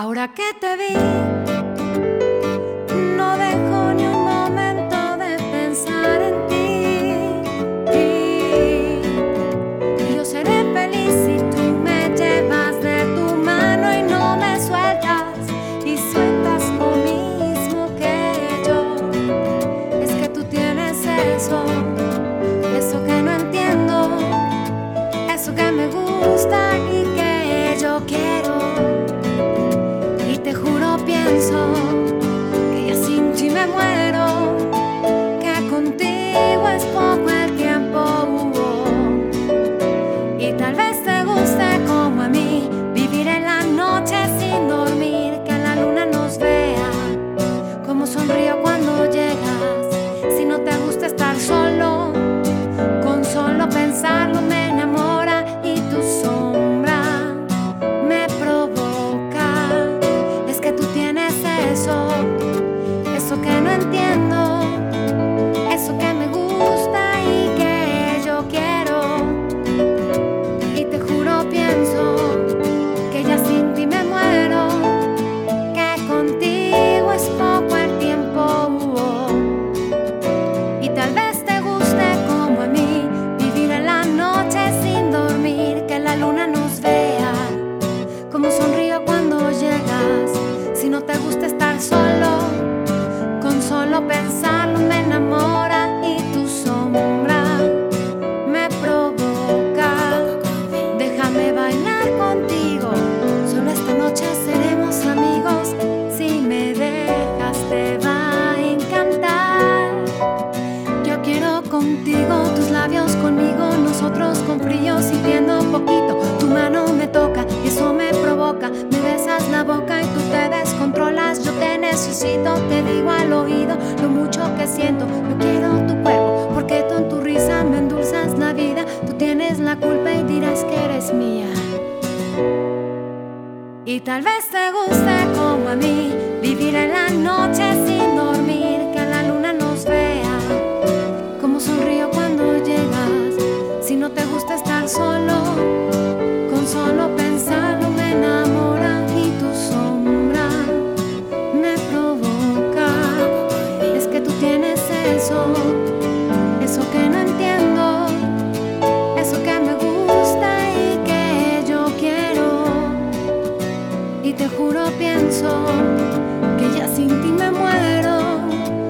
Ahora que te vi, no dejo ni un momento de pensar en ti. Y yo seré feliz si tú me llevas de tu mano y no me sueltas, y sueltas lo mismo que yo. Es que tú tienes eso que no entiendo, eso que me gusta y que yo quiero. Y te juro, pienso que ya sin ti me muero, que contigo es poco el tiempo. Y tal vez te guste como a mí vivir en la noche sin dormir, que la luna nos vea, como sonrío cuando llegas. Si no te gusta estar solo, con solo pensarlo me enamora, y tu sombra me provoca. Es que tú tienes eso que no entiendo, eso que me gusta y que yo quiero. Y te juro, pienso que ya sin ti me muero, que contigo es poco el tiempo. Y tal vez te guste como a mí vivir en la noche sin dormir, que la luna nos vea, como sonrío cuando llegas. Si no te gusta estar solo, con solo pensarlo me enamora, y tu sombra me provoca. Déjame bailar contigo, solo esta noche seremos amigos. Si me dejas te va a encantar. Yo quiero contigo, tus labios conmigo, nosotros con frío sintiendo poquito. Tu mano me toca y eso me provoca. Me besas la boca y tú te descontrolas. Yo te necesito, te digo al oído lo mucho que siento. Yo quiero tu cuerpo porque tú en tu risa me endulzas la vida. Tú tienes la culpa y dirás que eres mía. Y tal vez te guste como a mí vivir en la noche sin dormir, que la luna nos vea, como sonrío cuando llegas. Si no te gusta estar solo, con solo pensarlo me enamora, y tu sombra me provoca. Es que tú tienes eso que no entiendo, eso que me gusta y que yo quiero. Y te juro, pienso que ya sin ti me muero,